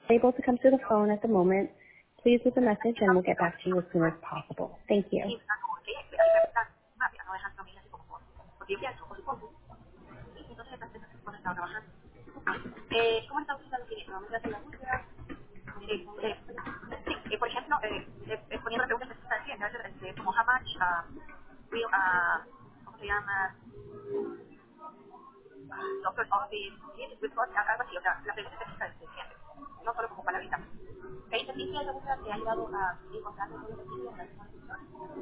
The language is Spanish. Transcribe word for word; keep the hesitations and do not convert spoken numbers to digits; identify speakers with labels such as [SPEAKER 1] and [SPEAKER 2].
[SPEAKER 1] able to come to the phone at the moment, please leave a message and we'll get back to you as soon as possible. Thank you.
[SPEAKER 2] Y ah, como que ella espera y preguntar rápida, no dejar familia así como por, porque yo pienso, por supuesto, y entonces esta empresa se pone a trabajar. Eh, ¿Cómo está utilizando el cliente? Normalmente hace la búsqueda. Sí, eh, sí, eh, por ejemplo, eh, eh, eh, poniendo preguntas específicas al cliente, a veces, este, como how much, uh, will, uh, ¿cómo se llama? Doctor Office, yes, report, algo así, o sea, la pregunta específica del cliente, no solo como palabrita. ¿Este tipo de búsqueda te ha ayudado a encontrar mejores servicios en la misma región?